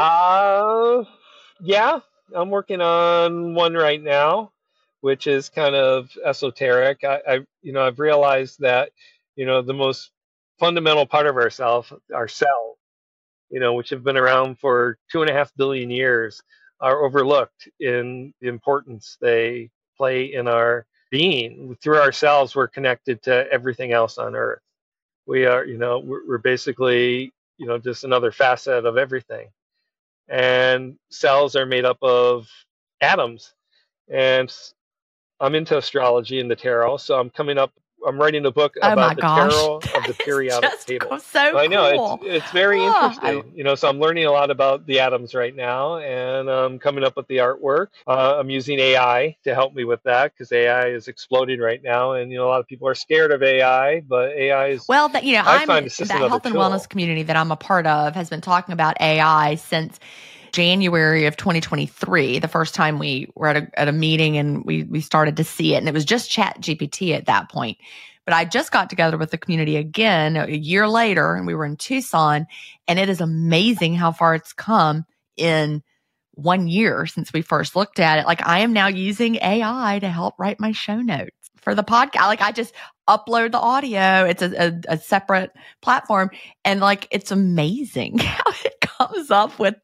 Yeah, I'm working on one right now, which is kind of esoteric. I've realized that, the most fundamental part of our cells, which have been around for 2.5 billion years, are overlooked in the importance they play in our being. Through our cells, we're connected to everything else on Earth. We are, we're basically, just another facet of everything. And cells are made up of atoms. And I'm into astrology and the tarot, so I'm writing a book about the tarot of the periodic table. So I know, cool. it's very interesting. So I'm learning a lot about the atoms right now, and I'm coming up with the artwork. I'm using AI to help me with that because AI is exploding right now, and a lot of people are scared of AI, but AI is I find that health and wellness community that I'm a part of has been talking about AI since January of 2023, the first time we were at a meeting and we started to see it, and it was just ChatGPT at that point. But I just got together with the community again a year later, and we were in Tucson, and it is amazing how far it's come in 1 year since we first looked at it. Like, I am now using AI to help write my show notes for the podcast. Like, I just upload the audio. It's a separate platform, and it's amazing how it comes up with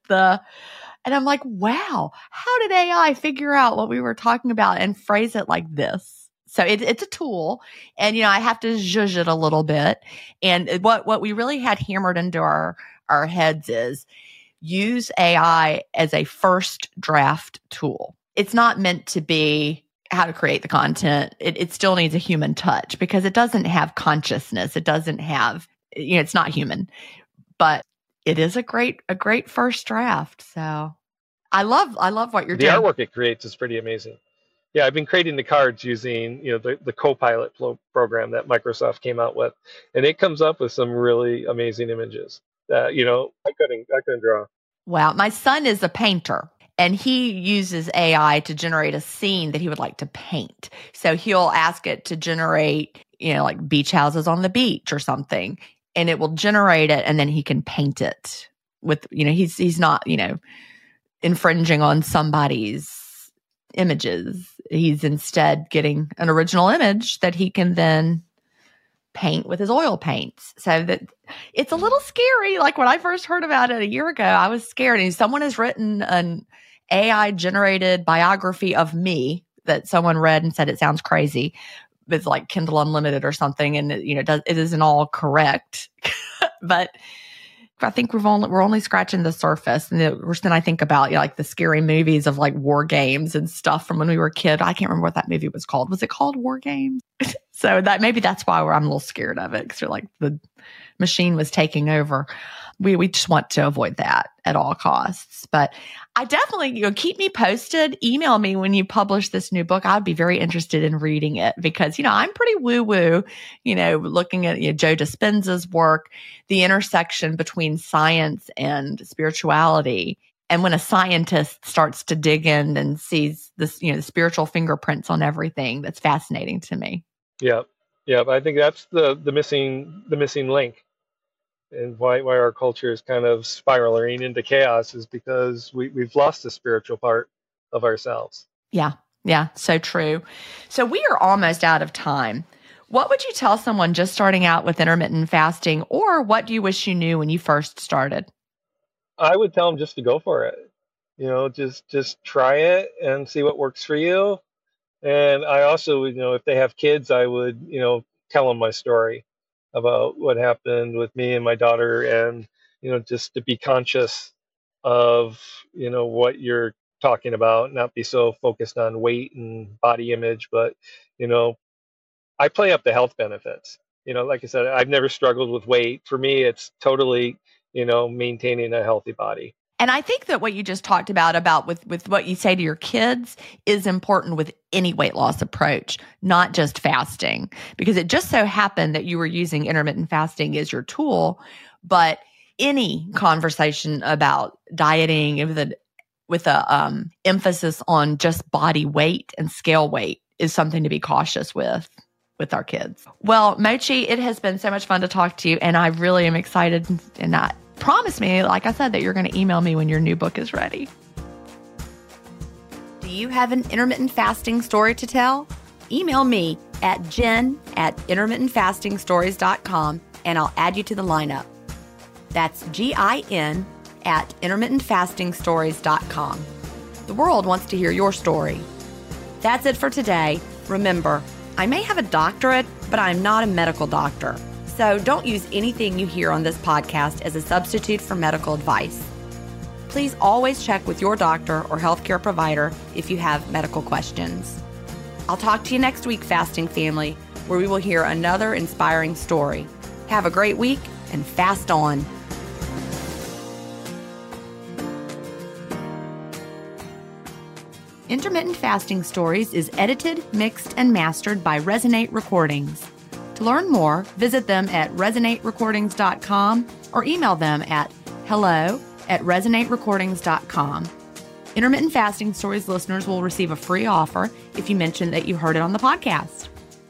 and I'm like, wow, how did AI figure out what we were talking about and phrase it like this? So it's a tool, and I have to zhuzh it a little bit. And what we really had hammered into our heads is use AI as a first draft tool. It's not meant to be how to create the content. It still needs a human touch because it doesn't have consciousness. It doesn't have, it's not human, but it is a great first draft. So I love what you're doing. The artwork it creates is pretty amazing. Yeah, I've been creating the cards using, the Copilot program that Microsoft came out with, and it comes up with some really amazing images that, I couldn't draw. Wow. My son is a painter, and he uses AI to generate a scene that he would like to paint. So he'll ask it to generate, like beach houses on the beach or something, and it will generate it, and then he can paint it with, he's not, infringing on somebody's images. He's instead getting an original image that he can then paint with his oil paints. So that it's a little scary. Like, when I first heard about it a year ago, I was scared. And someone has written an AI generated biography of me that someone read and said it sounds crazy. It's like Kindle Unlimited or something, and it isn't all correct. But I think we're only scratching the surface. And then I think about like the scary movies of like war games and stuff from when we were a kid. I can't remember what that movie was called. Was it called War Games? So that's why I'm a little scared of it, because we're like the machine was taking over. We just want to avoid that at all costs. But I definitely, keep me posted. Email me when you publish this new book. I'd be very interested in reading it because, I'm pretty woo-woo, looking at Joe Dispenza's work, the intersection between science and spirituality. And when a scientist starts to dig in and sees this, the spiritual fingerprints on everything, that's fascinating to me. Yeah. I think that's the missing link. And why our culture is kind of spiraling into chaos is because we've lost the spiritual part of ourselves. Yeah, so true. So we are almost out of time. What would you tell someone just starting out with intermittent fasting, or what do you wish you knew when you first started? I would tell them just to go for it. Just try it and see what works for you. And I also, if they have kids, I would, tell them my story about what happened with me and my daughter, and just to be conscious of what you're talking about, not be so focused on weight and body image, but I play up the health benefits. Like I said, I've never struggled with weight. For me, it's totally maintaining a healthy body. And I think that what you just talked about with what you say to your kids is important with any weight loss approach, not just fasting, because it just so happened that you were using intermittent fasting as your tool. But any conversation about dieting with a emphasis on just body weight and scale weight is something to be cautious with our kids. Well, Mochi, it has been so much fun to talk to you, and I really am excited, and promise me, like I said, that you're going to email me when your new book is ready. Do you have an intermittent fasting story to tell? Email me at jen@intermittentfastingstories.com and I'll add you to the lineup. That's GIN@intermittentfastingstories.com. The world wants to hear your story. That's it for today. Remember, I may have a doctorate, but I'm not a medical doctor. So don't use anything you hear on this podcast as a substitute for medical advice. Please always check with your doctor or healthcare provider if you have medical questions. I'll talk to you next week, Fasting Family, where we will hear another inspiring story. Have a great week and fast on. Intermittent Fasting Stories is edited, mixed, and mastered by Resonate Recordings. To learn more, visit them at resonaterecordings.com or email them at hello@resonaterecordings.com. Intermittent Fasting Stories listeners will receive a free offer if you mention that you heard it on the podcast.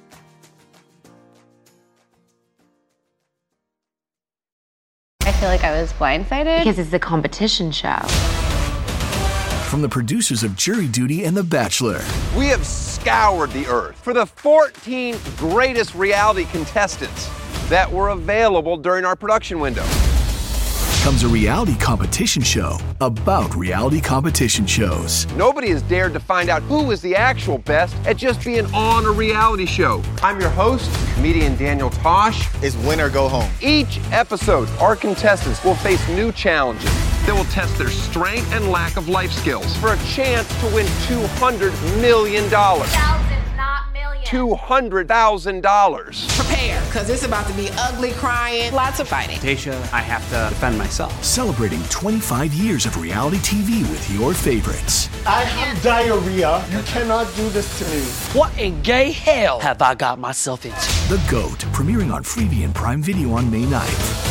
I feel like I was blindsided. Because it's a competition show. From the producers of Jury Duty and The Bachelor. We have scoured the earth for the 14 greatest reality contestants that were available during our production window. Comes a reality competition show about reality competition shows. Nobody has dared to find out who is the actual best at just being on a reality show. I'm your host, comedian Daniel Tosh. It's win or go home. Each episode, our contestants will face new challenges that will test their strength and lack of life skills for a chance to win $200 million. Thousands, not millions. $200,000. Prepare, because it's about to be ugly, crying, lots of fighting. Tasha, I have to defend myself. Celebrating 25 years of reality TV with your favorites. I have diarrhea. You cannot do this to me. What in gay hell have I got myself into? The GOAT, premiering on Freevee and Prime Video on May 9th.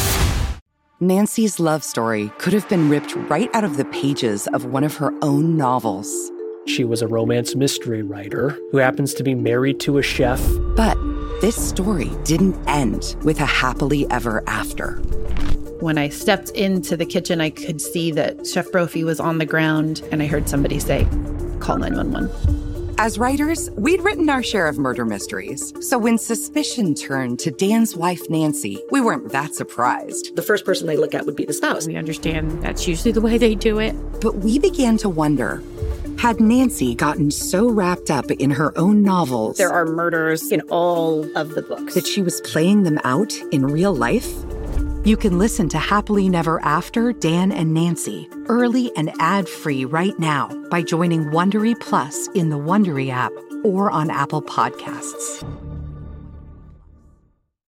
Nancy's love story could have been ripped right out of the pages of one of her own novels. She was a romance mystery writer who happens to be married to a chef. But this story didn't end with a happily ever after. When I stepped into the kitchen, I could see that Chef Brophy was on the ground, and I heard somebody say, "Call 911." As writers, we'd written our share of murder mysteries. So when suspicion turned to Dan's wife, Nancy, we weren't that surprised. The first person they look at would be the spouse. We understand that's usually the way they do it. But we began to wonder, had Nancy gotten so wrapped up in her own novels... There are murders in all of the books. ...that she was playing them out in real life? You can listen to Happily Never After, Dan and Nancy, early and ad-free right now by joining Wondery Plus in the Wondery app or on Apple Podcasts.